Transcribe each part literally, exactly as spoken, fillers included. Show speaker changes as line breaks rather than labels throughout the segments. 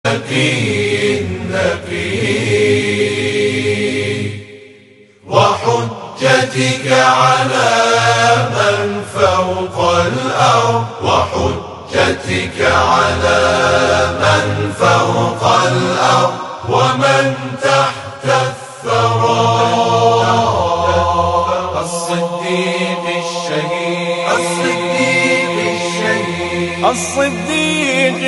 وحجتك على من فوق الأرض وحجتك على من فوق الأرض ومن تحت الثرى الصديق الشهيد الصديق الشهيد
الصديق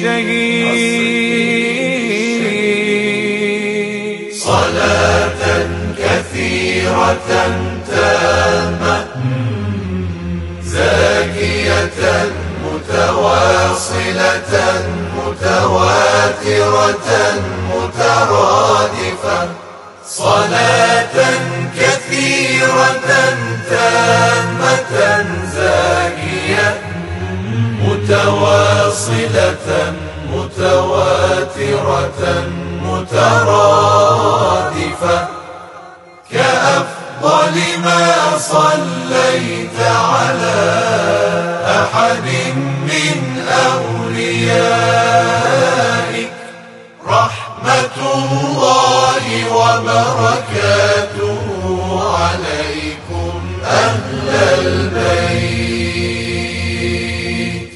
الشهيد
صلاة كثيرة تامة زاكية متواصلة متواترة مترادفة صلاة كثيرة تامة زاكية متواصلة متواترة مترادفة كأفضل ما صليت على أحد من أوليائك رحمة الله وبركاته عليكم أهل البيت.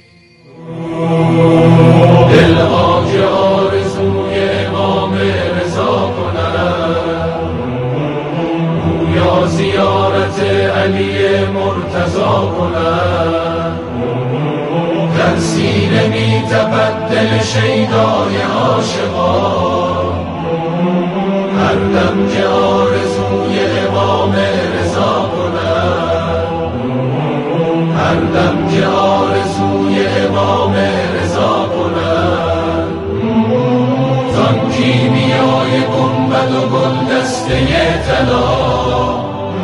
دلهاج آرزوی امام رضا کنند یا زیارت علی مرتضی کنند در سینه می تپد دل شیدای عاشقان هر دم که آرزوی امام رضا کنند هر دم که آرزوی امام رضا کنند زان کیمیای گنبد و گلدسته طلا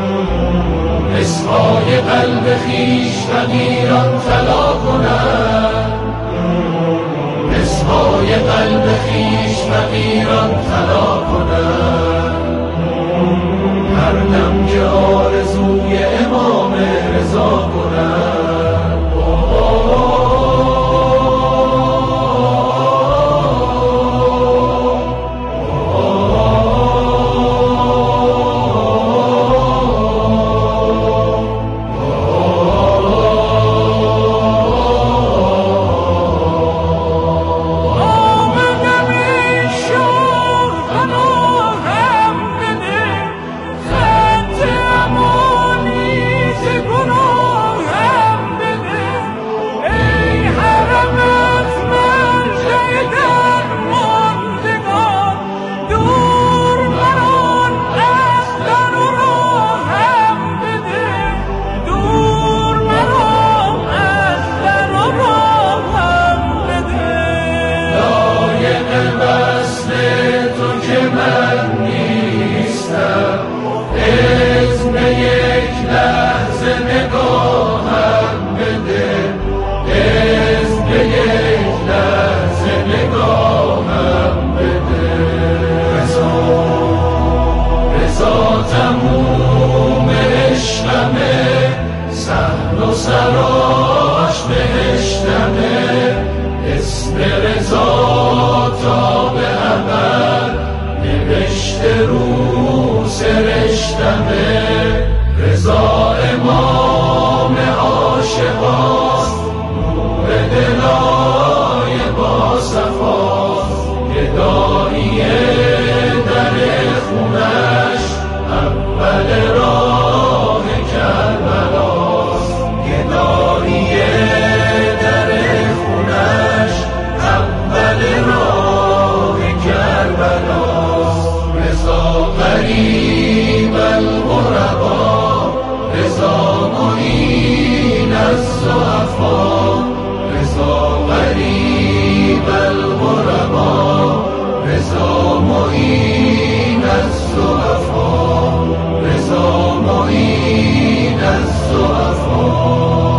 اسمای قلب خویش فقیران طلا کنند اسمای قلب خویش فقیران طلا کنند هر دم که آرزوی امام رضا کنند سراش بهشتمه اسم رضا تا به ابد نوشته رو سرشتمه رضا امام عاشقاست نور دلای با صفاست گداییه در خونش اول راه کربلاست گداییه در خونش اول راه کربلاست رضا قریب الغربا رضا معین الضعفا رضا قریب الغربا رضا معین الضعفا رضا معین الضعفا.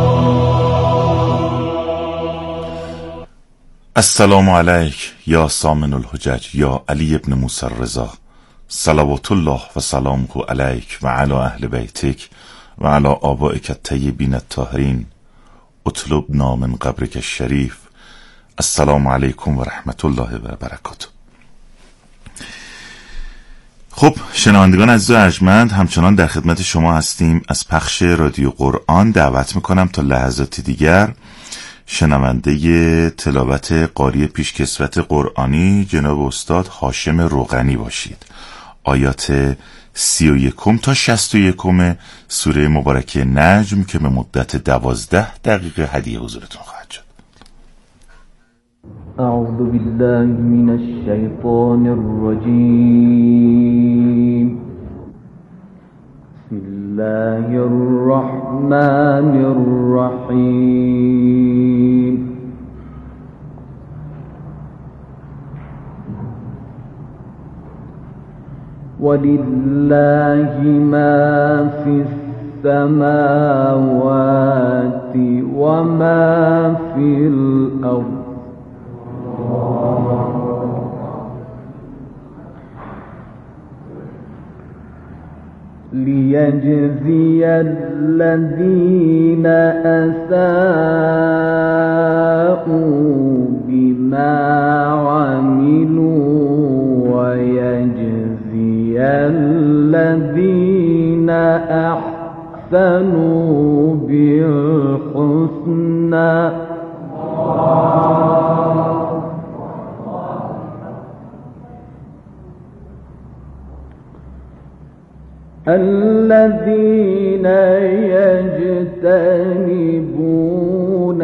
السلام علیک یا سامن الحجج یا علی ابن موسی الرضا صلوات الله و سلامه علیک و علی اهل بیتک و علی آبائک الطیبین الطاهرین اطلبنا من قبرک الشریف السلام علیکم و رحمت الله و برکاته. خب شنوندگان عزیز و ارجمند، همچنان در خدمت شما هستیم. از پخش رادیو قرآن دعوت میکنم تا لحظاتی دیگر شنونده تلاوت قاری پیشکسوت قرآنی جناب استاد هاشم روغنی باشید. آیات سی و یکم تا شست و یکم سوره مبارکه نجم که به مدت دوازده دقیقه هدیه حضورتون خواهد شد.
اعوذ بالله من الشیطان الرجیم. بسم الله الرحمن الرحیم. ولله ما في السماوات وما في الأرض ليجزي الذين أساءوا بما عملوا ويجزي الذين أحسنوا بالحسنى الذين يجتنبون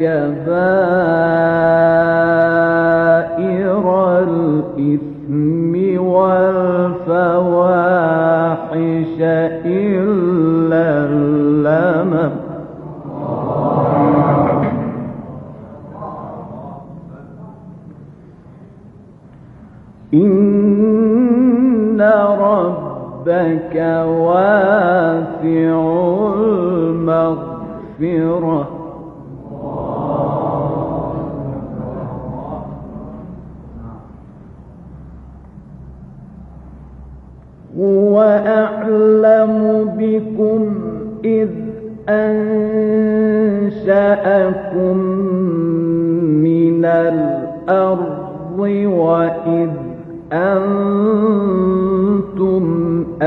كبائر الإثم والفواحش إلا اللمم إن رب ربك واسع المغفرة هو أعلم بكم إذ أنشأكم من الأرض وإذ أنتم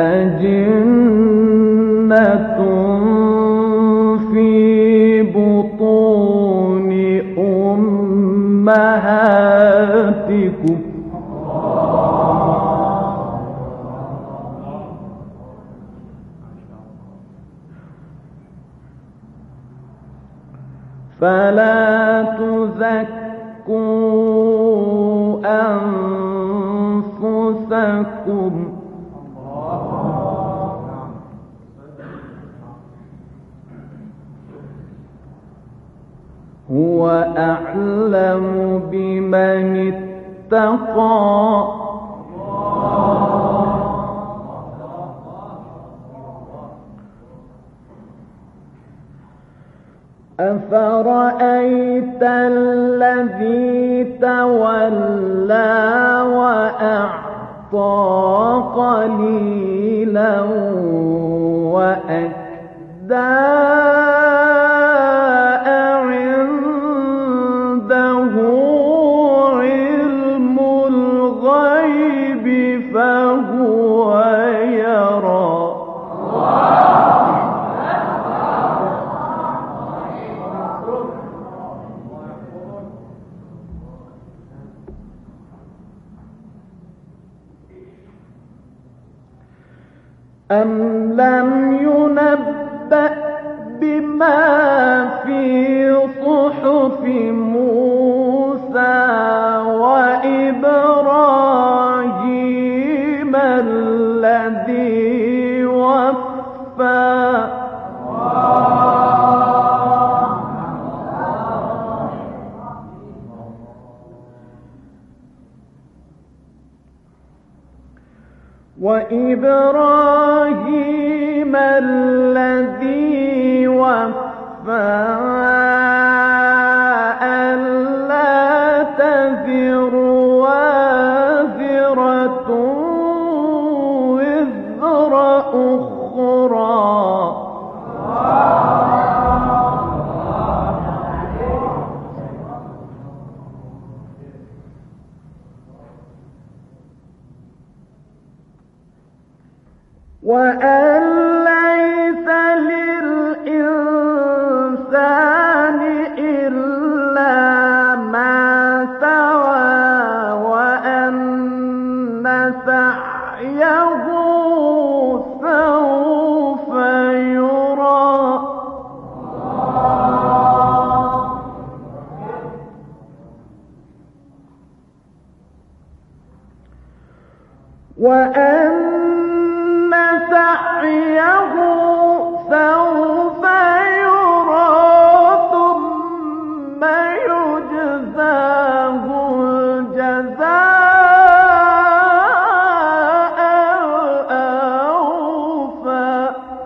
أجنة في بطون أمهاتكم فلا تزكوا أنفسكم هو أعلم بمن اتقى أفرأيت الذي تولى وأعطى قليلا وأكدى عنده علم الغيب فهو يرى أم لم ينبأ بما في صحف موسى وإبراهيم الذي وفى وإبراهيم الذي وفى ألا تزر وازرة وزر أخرى وأن ليس للإنسان إلا ما سعى وأن سعيه سوف يرى وأن سعيه سوف يرى ثم يجزاه الجزاء الأوفى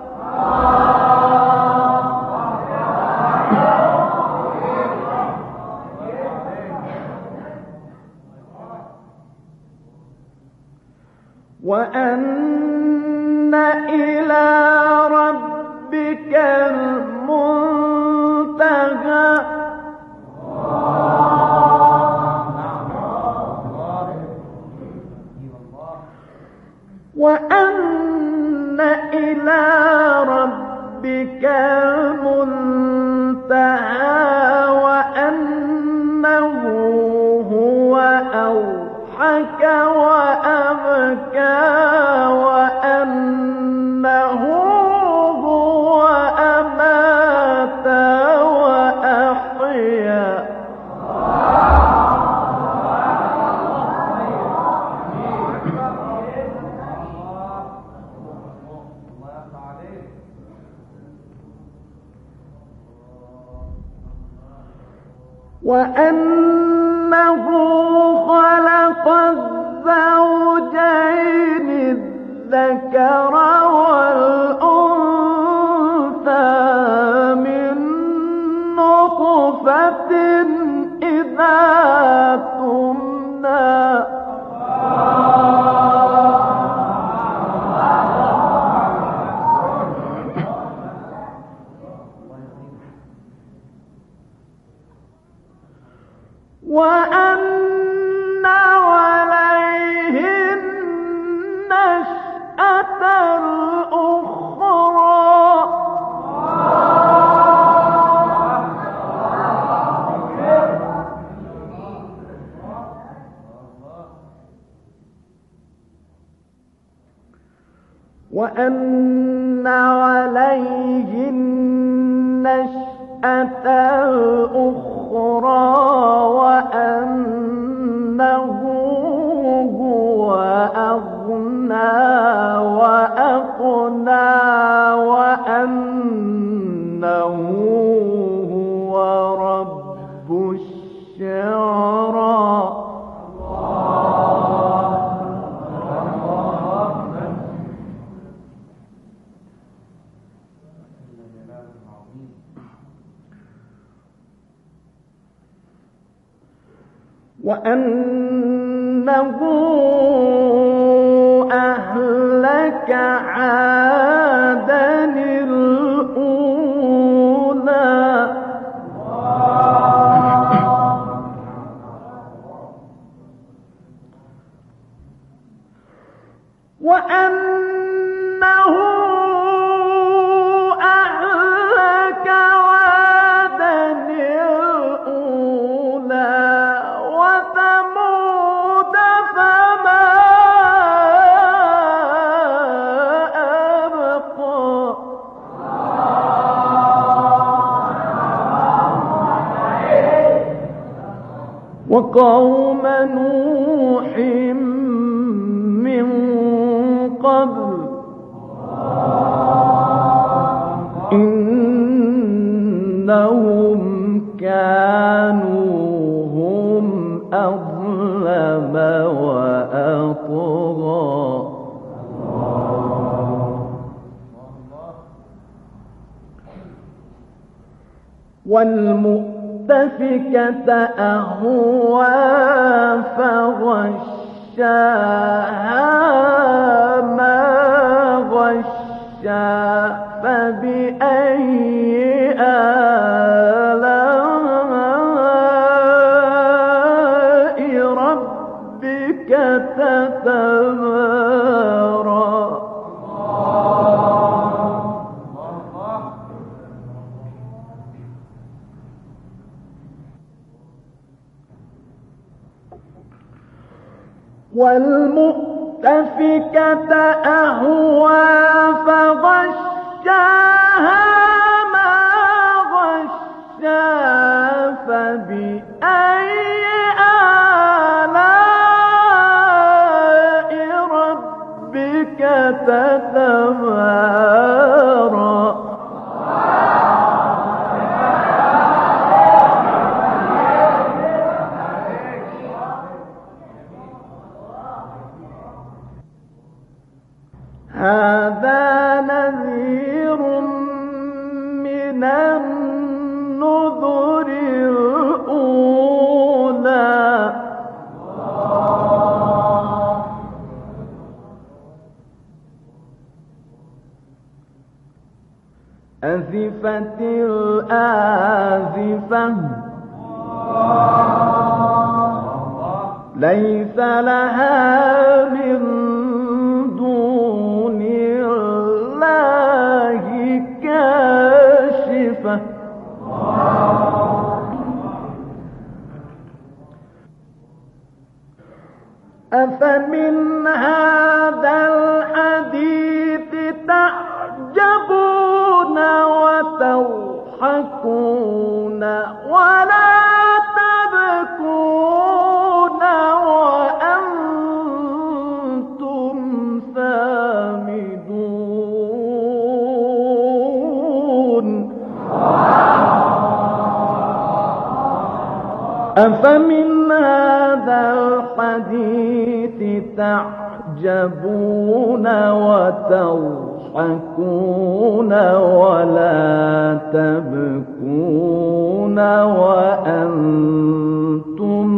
وأن إلى ربك المنتهى وأن إلى ربك المنتهى وأنه هو أضحك وأبكى وأنه هو أمات وأحيا وأنه خلق الزوجين الذكر والأنثى من نطفة إذا تمنى وأن عليه النشأة الأخرى وأن عليه النشأة الأخرى وأنه هو أغنى وأقنى وأنه هو رب الشعرى وأنه أهلك عادا الأولى وأنه أهلك عادا الأولى وثمود فما أبقى وقوم نوح من قبل إنهم كانوا هم أظلم وأطغى والمؤتفكة أهوى فغشاها ما غشا فبأي آلاء ربك تتمارى والمؤتفكة أهوى فغشاها ما غشا فبأي آلاء ربك تتمارى هذا نذير من النذر الأولى أزفت الآزفة ليس لها من دون الله كاشفة أفمن هذا الحديث تعجبون وتضحكون ولا تبكون وأنتم سامدون أفمن هذا الحديث تعجبون وتضحكون ولا تبكون وأنتم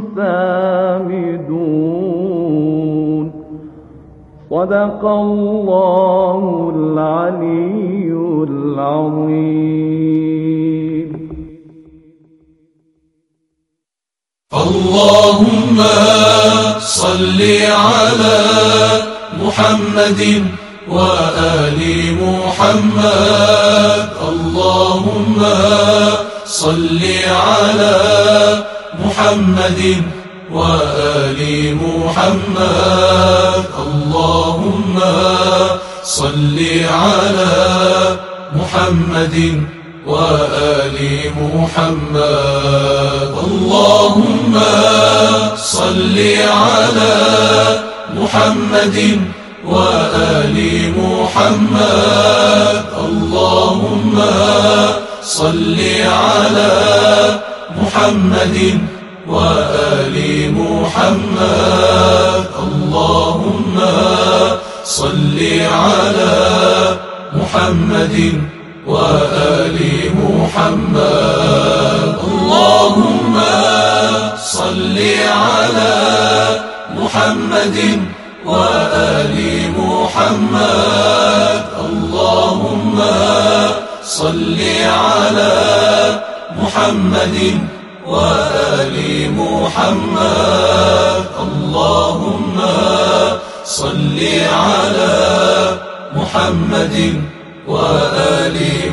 سامدون صدق الله العلي العظيم.
اللهم صل على محمد وآل محمد. اللهم صل على محمد وآل محمد. اللهم صل على محمد وآل محمد. اللهم صل على محمد وآل محمد. اللهم صل على محمد وآل محمد. اللهم صل على محمد وآل محمد. اللهم صل على محمد وآل محمد. اللهم صل على محمد وآل محمد. اللهم صل على محمد وآل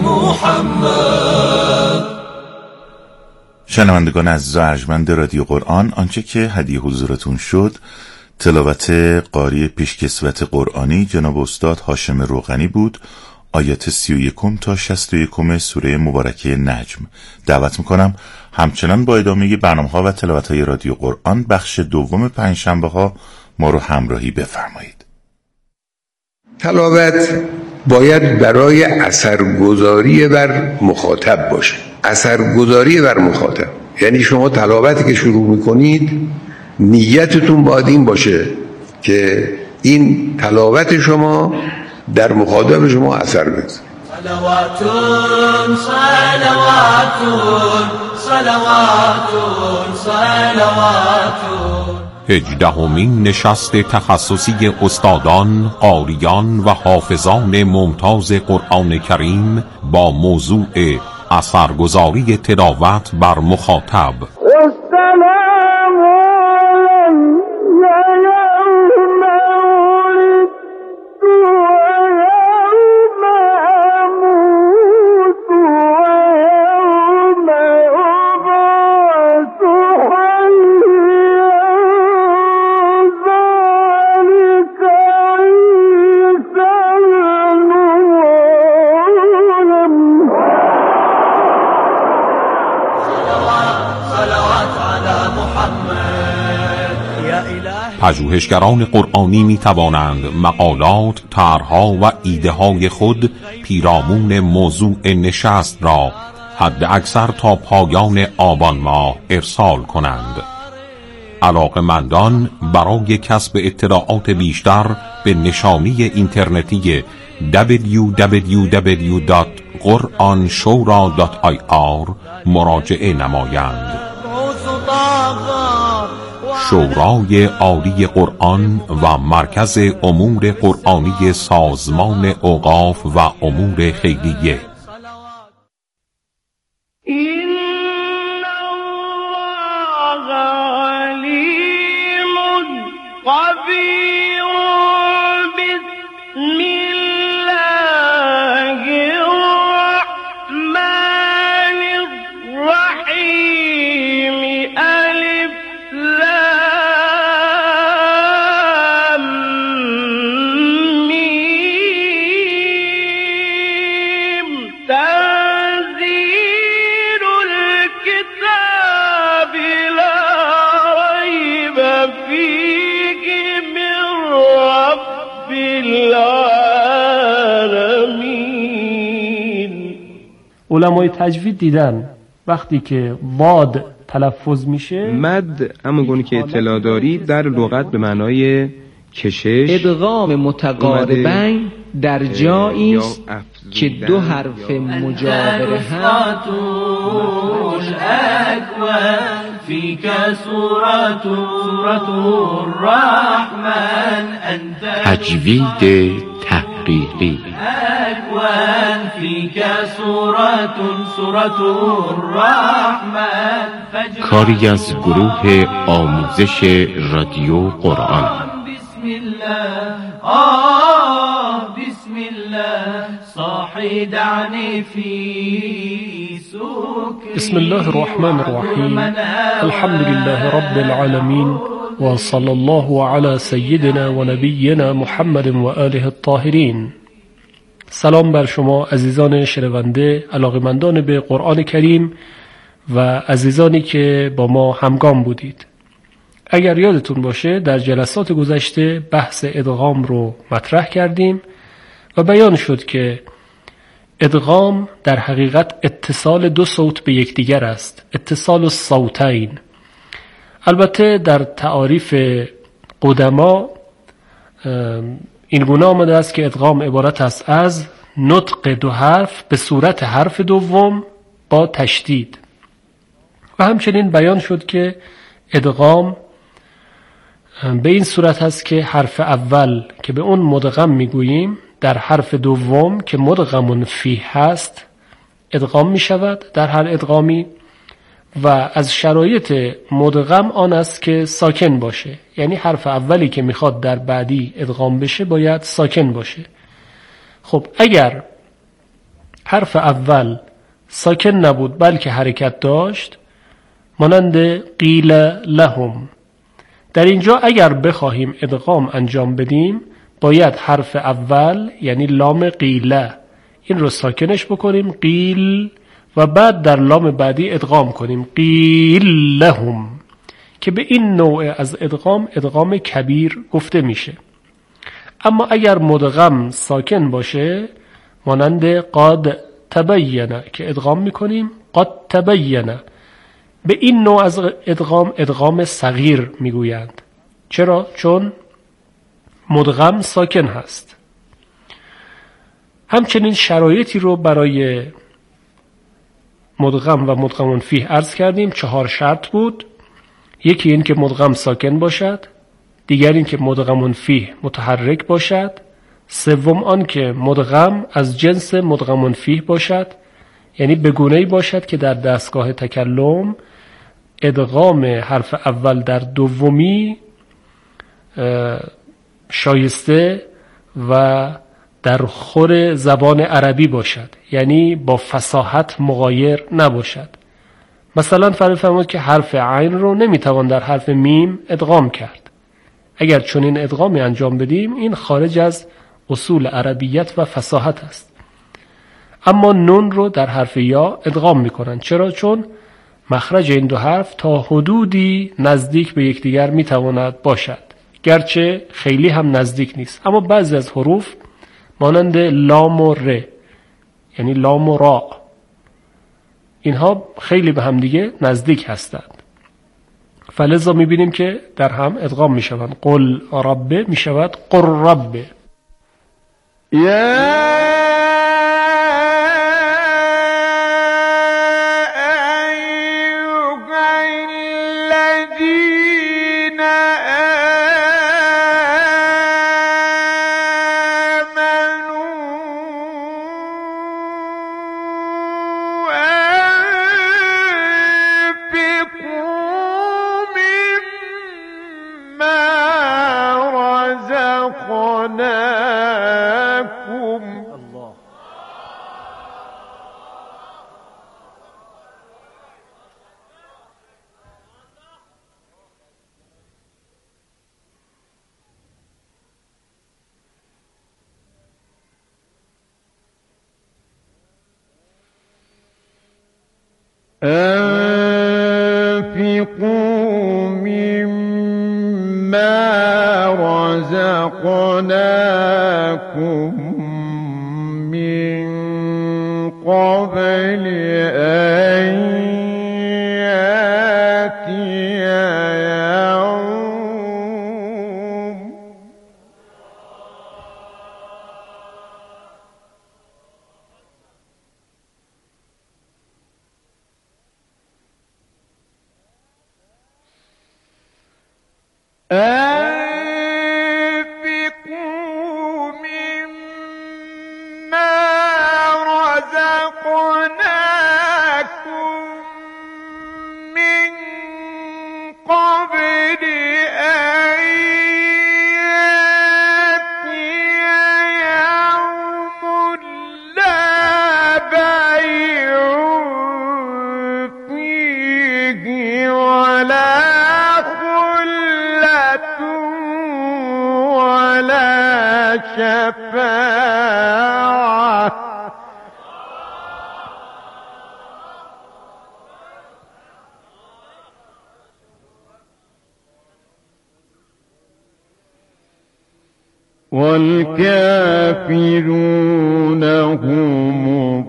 محمد.
شنوندگان عزیز و ارجمند رادیو قرآن، آنچه که هدیه حضورتون شد تلاوت قاری پیشکسوت قرآنی جناب استاد هاشم روغنی بود. آیات سی و یکم تا شست و یکم سوره مبارکه نجم. دعوت میکنم همچنان با ادامه برنامه ها و تلاوت های رادیو قرآن بخش دوم پنجشنبه ها ما رو همراهی بفرمایید.
تلاوت باید برای اثرگذاری بر مخاطب باشه. اثرگذاری بر مخاطب یعنی شما تلاوتی که شروع میکنید نیتتون باید این باشه که این تلاوت شما در مخاطب شما اثر بذاره.
صلوات صلوات صلوات صلوات.
هجدهمین نشست تخصصی استادان، قاریان و حافظان ممتاز قرآن کریم با موضوع اثرگذاری تلاوت بر مخاطب. پژوهشگران قرآنی می توانند مقالات، طرح‌ها و ایده‌های خود پیرامون موضوع نشست را حد اکثر تا پایان آبان ماه ارسال کنند. علاقه‌مندان برای کسب اطلاعات بیشتر به نشانی اینترنتی دبلیو دبلیو دبلیو دات قرآن شورا دات آی آر مراجعه نمایند. شورای عالی قرآن و مرکز امور قرآنی سازمان اوقاف و امور خیریه.
علمای تجوید دیدن وقتی که واد تلفظ میشه،
مد همونگونه که اطلاع داری در لغت به معنای کشش،
ادغام متقاربین در جایی است که دو حرف مجاور هم
فيك سورة سورة الرحمن أنت
تجوید تحقیقی
أكوان فيك سورة سورة الرحمن
کاری از گروه آموزش رادیو قرآن.
بسم الله آه بسم الله صاحي دعني في سوك.
بسم الله الرحمن الرحیم. الحمد لله رب العالمین و صلی الله علی سیدنا و نبینا محمد و آله الطاهرین. سلام بر شما عزیزان شنونده، علاقه‌مندان به قرآن کریم و عزیزانی که با ما همگام بودید. اگر یادتون باشه در جلسات گذشته بحث ادغام رو مطرح کردیم و بیان شد که ادغام در حقیقت اتصال دو صوت به یکدیگر است، اتصال الصوتین. البته در تعاریف قدما این گونه آمده است که ادغام عبارت است از نطق دو حرف به صورت حرف دوم با تشدید. و همچنین بیان شد که ادغام به این صورت هست که حرف اول که به اون مدغم میگوییم در حرف دوم که مدغم فیه هست ادغام می شود در هر ادغامی، و از شرایط مدغم آن است که ساکن باشه، یعنی حرف اولی که میخواد در بعدی ادغام بشه باید ساکن باشه. خب اگر حرف اول ساکن نبود بلکه حرکت داشت، مانند قیل لهم، در اینجا اگر بخواهیم ادغام انجام بدیم باید حرف اول یعنی لام قیله این رو ساکنش بکنیم قیل، و بعد در لام بعدی ادغام کنیم قیل لهم، که به این نوع از ادغام ادغام کبیر گفته میشه. اما اگر مدغم ساکن باشه مانند قد تبینه که ادغام میکنیم قد تبینه، به این نوع از ادغام ادغام صغیر میگویند. چرا؟ چون مدغم ساکن هست. همچنین شرایطی رو برای مدغم و مدغم فیه عرض کردیم. چهار شرط بود. یکی این که مدغم ساکن باشد، دیگر این که مدغم فیه متحرک باشد، سوم آن که مدغم از جنس مدغم فیه باشد، یعنی به گونه‌ای باشد که در دستگاه تکلم ادغام حرف اول در دومی شایسته و در خور زبان عربی باشد، یعنی با فصاحت مغایر نباشد. مثلا فرض فرمایید که حرف عین رو نمیتوان در حرف میم ادغام کرد. اگر چنین ادغامی انجام بدیم این خارج از اصول عربیت و فصاحت است. اما نون رو در حرف یا ادغام میکنن. چرا؟ چون مخرج این دو حرف تا حدودی نزدیک به یکدیگر میتواند باشد. گرچه خیلی هم نزدیک نیست، اما بعضی از حروف مانند لام و ر، یعنی لام و را، اینها خیلی به هم دیگه نزدیک هستند. فلذا میبینیم که در هم ادغام میشوند. قل ربه میشود قر ربه.
أنفقوا مما رزقناكم من قبل أن يأتي يوم أنفقوا مما رزقناكم من قبل أن يأتي يوم لا بيع فيه ولا شفاعة والكافرون هم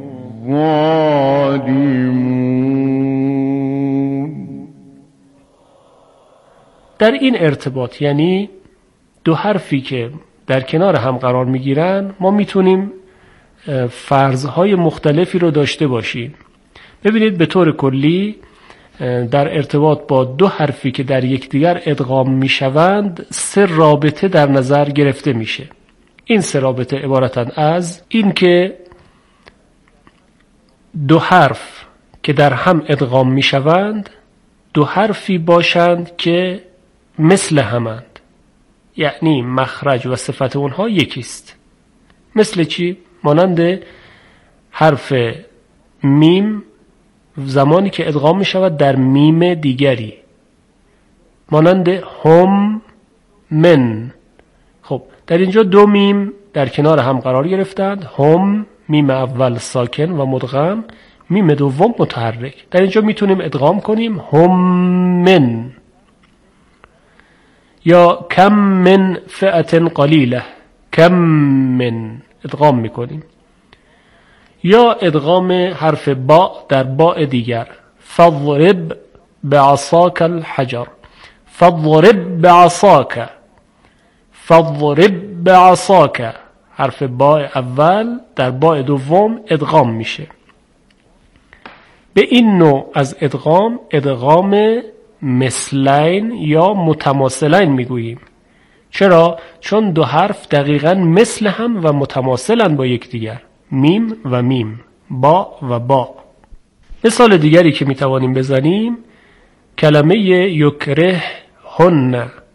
الظالمون.
در این ارتباط، یعنی دو حرفی که در کنار هم قرار میگیرن، ما میتونیم فرضهای مختلفی رو داشته باشیم. ببینید به طور کلی در ارتباط با دو حرفی که در یکدیگر ادغام میشوند سه رابطه در نظر گرفته میشه. این سه رابطه عبارتند از این که دو حرف که در هم ادغام میشوند دو حرفی باشند که مثل همند، یعنی مخرج و صفت اونها یکیست. مثل چی؟ مانند حرف میم زمانی که ادغام می شود در میم دیگری، مانند هم من. خب در اینجا دو میم در کنار هم قرار گرفتند، هم میم اول ساکن و مدغم، میم دوم متحرک. در اینجا میتونیم ادغام کنیم هم من، یا کم من فئة قلیله، کم من ادغام میکنیم. یا ادغام حرف با در با دیگر، فضرب بعصاک الحجر، فضرب بعصاک، فضرب بعصاک. حرف با اول در با دوم ادغام میشه. به این نوع از ادغام ادغام مثلین یا متماثلین میگوییم. چرا؟ چون دو حرف دقیقاً مثل هم و متماثلن با یکدیگر، میم و میم، با و با. مثال دیگری که میتوانیم بزنیم کلمه یکره هن.